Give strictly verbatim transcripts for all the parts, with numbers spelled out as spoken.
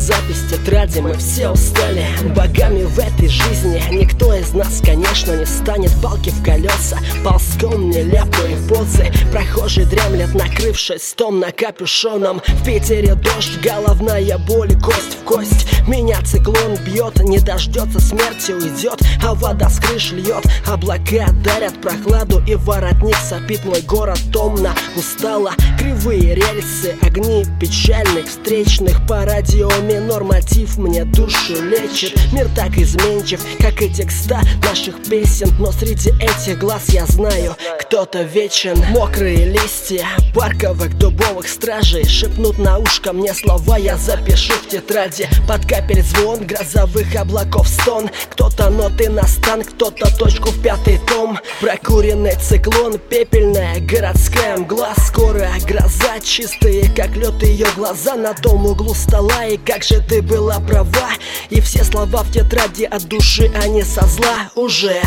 запись тетради. Мы все устали богами в этой жизни. Никто из нас, конечно, не станет. Палки в колеса, ползком нелепые позы. Прохожий дремлет, накрывшись томно капюшоном. В Питере дождь, головная боль, кость в кость. Меня циклон бьет, не дождется смерти, уйдет. А вода с крыш льет, облака дарят прохладу. И воротник сопит, мой город томно, устало. Кривые рельсы, огни печальных встречных. По радио минор мотив мне душу лечит. Мир так изменчив, как и текста наших песен. Но среди этих глаз я знаю, кто-то вечен. Мокрые листья парковых дубовых стражей шепнут на ушко мне слова, я запишу в тетради. Под капель звон грозовых облаков стон. Кто-то ноты на стан, кто-то точку в пятый том. Прокуренный циклон, пепельная городская мгла. Скоро гроза, чистые как лед ее глаза на том углу стола. И как же ты была права, и все слова в тетради от души, а не со зла. Уже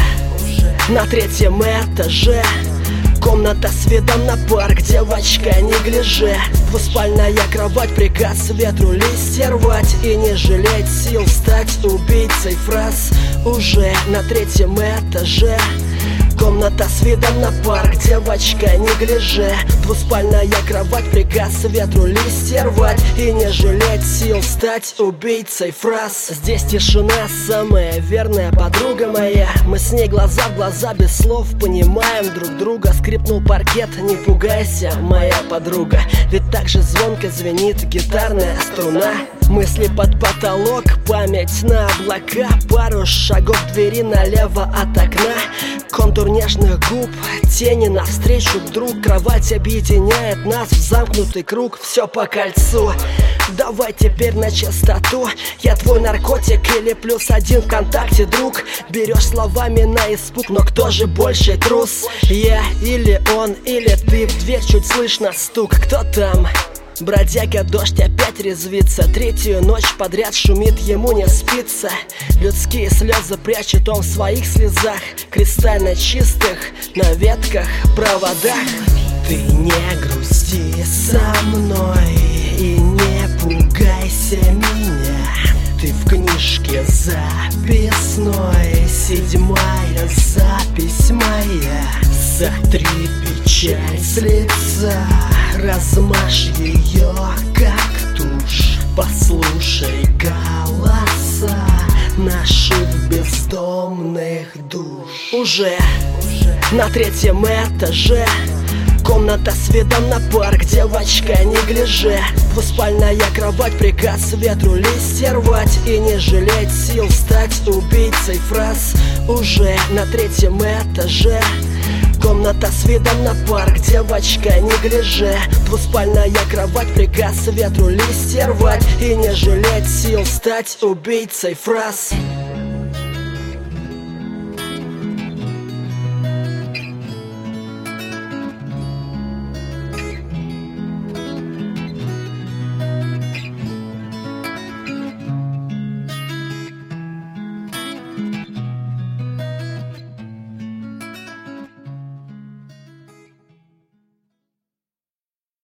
на третьем этаже комната с видом на парк, девочка, не гляже. Двуспальная кровать, приказ ветру листья рвать. И не жалеть сил стать убийцей фраз. Уже на третьем этаже комната с видом на парк, девочка, не гляже. Двуспальная кровать, приказ ветру листья рвать. И не жалеть сил стать убийцей фраз. Здесь тишина, самая верная подруга моя. Мы с ней глаза в глаза, без слов понимаем друг друга. Скрипнул паркет, не пугайся, моя подруга. Ведь так же звонко звенит гитарная струна. Мысли под потолок, память на облака. Пару шагов двери налево от окна. Контур нежных губ, тени навстречу вдруг. Кровать объединяет нас в замкнутый круг. Все по кольцу, давай теперь на чистоту. Я твой наркотик или плюс один ВКонтакте, друг. Берешь словами на испуг, но кто же больше трус? Я или он, или ты? В дверь чуть слышно стук. Кто там? Бродяга, дождь опять резвится. Третью ночь подряд шумит, ему не спится. Людские слезы прячет он в своих слезах, кристально чистых на ветках, проводах. Ты не грусти со мной и не пугайся меня. Ты в книжке записной, седьмая запись моя. Сотри печаль с лица, размажь ее как тушь. Послушай голоса наших бездомных душ. Уже на третьем этаже комната с видом на парк, девочка, не гляже. Двуспальная кровать, приказ ветру листья рвать. И не жалеть сил стать убийцей фраз. Уже на третьем этаже комната с видом на парк, девочка, не гляже. Двуспальная кровать, приказ ветру листья рвать. И не жалеть сил стать убийцей фраз.